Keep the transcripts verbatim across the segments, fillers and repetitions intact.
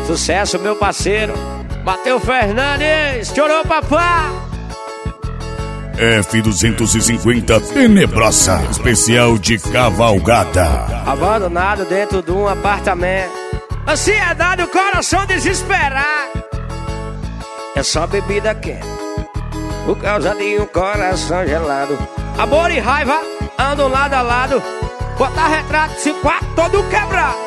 Sucesso, meu parceiro Mateus Fernandes, chorou papá. F duzentos e cinquenta Tenebrosa, especial de cavalgada. Abandonado dentro de um apartamento, ansiedade, o coração desesperado. É só bebida quente, por causa de um coração gelado. Amor e raiva andam lado a lado, botar retrato, esse quarto todo quebrado.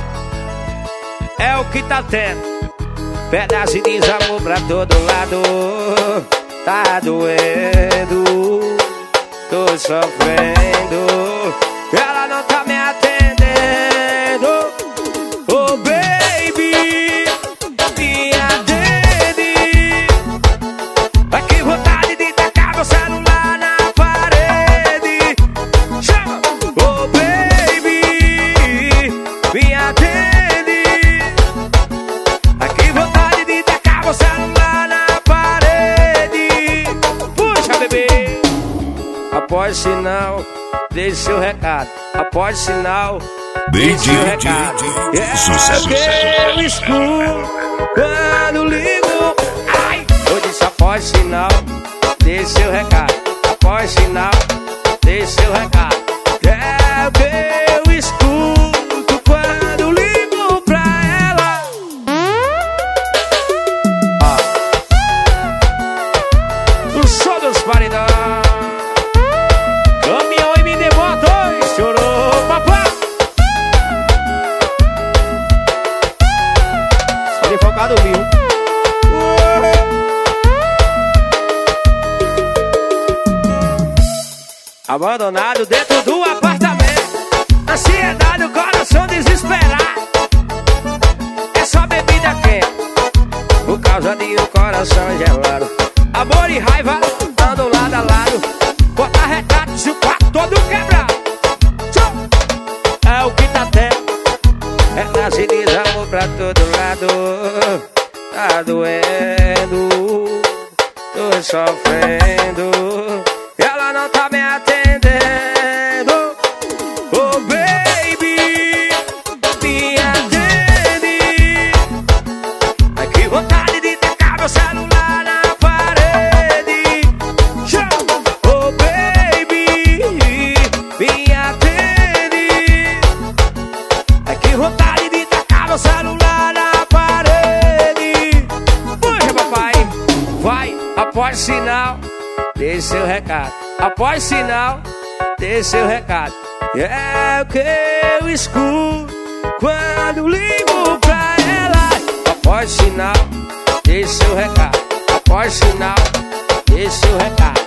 É o que tá tendo, pedaço de desamor pra todo lado. Tá doendo, tô sofrendo, ela não tá me atendendo. Oh baby, me atende. Ai que vontade de tacar meu celular na parede. Chama! Oh baby, me atende. Ai que vontade de tacar meu celular na após sinal, deixe seu recado. Após sinal, deixe seu recado. É sucesso, que eu escuto quando ligo. Ai, eu disse após sinal, deixe seu recado. Após sinal, deixe seu recado. É o que eu escuto quando ligo pra ela. Ah. O som dos paredões. Focado mil. Abandonado dentro do apartamento, ansiedade, o coração desesperado. É só bebida quente, por causa de um coração gelado. Amor e raiva andam lado a lado, botar retrato, se o quarto todo quebrado. É o que tá tendo, é nasce desamor pra todo lado. Tá doendo, tô sofrendo, ela não tá me atendendo. Oh baby, me atende. Ai que vontade de tacar meu celular na parede. Chama! Oh baby, me atende. Ai que vontade de tacar meu celular na parede. Puxa papai, vai, após sinal, deixe seu recado. Após sinal, deixe seu recado. É o que eu escuto quando ligo pra ela. Após sinal, deixe seu recado. Após sinal, deixe seu recado.